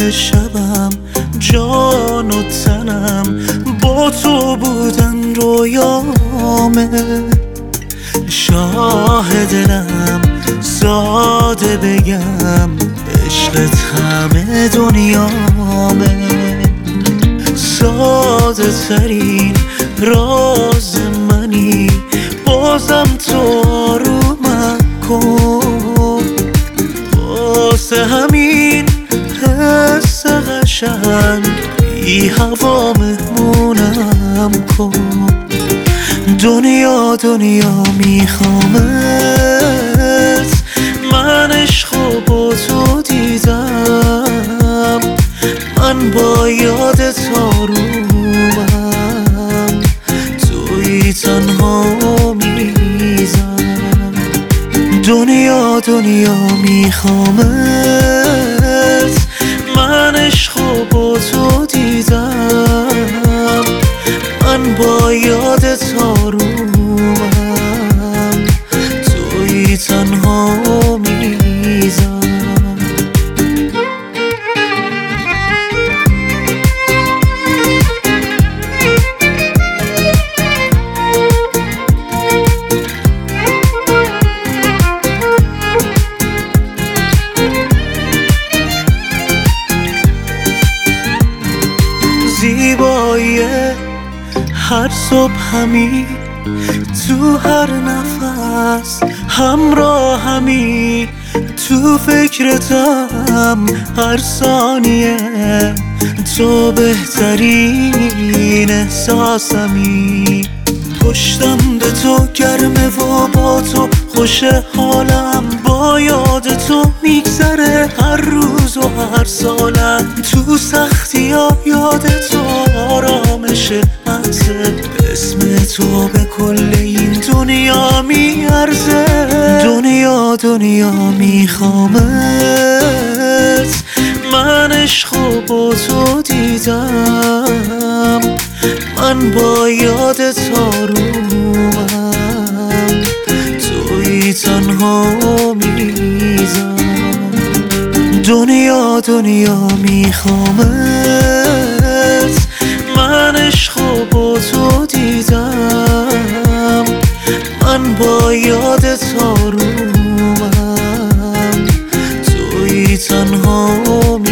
شبم جان و تنم با تو بودن رویامه. شاه دلم ساده بگم عشقت همه دنیامه. ساده ترین راز منی بازم تو آرومم کن. واسه همین حس قشنگ بی هوا مهمونم کن. دنیا دنیا میخوامت، من عشقو با تو دیدم. من با یادت آرومم، توی تنها میزم. دنیا دنیا میخوامت، من عشقو با تو دیدم. من با یادت آرومم، توی تنها میزم. زیبایی هر صبح همی، تو هر نفس همراه همی، تو فکرتم هر ثانیه. تو بهترین احساسمی، پشتم به تو گرمه و با تو خوش حالم. با یاد تو میگذره هر روز و هر سالم. تو سختی ها یاد تو آرامشه محضه. اسم تو به کل این دنیا میارزه. دنیا دنیا میخوامت، من عشقو با تو دیدم. من با یادت آرومم، توی تنها میزم. دنیا دنیا میخوامت، من عشقو با تو دیدم. من با یادت آرومم، توی تنها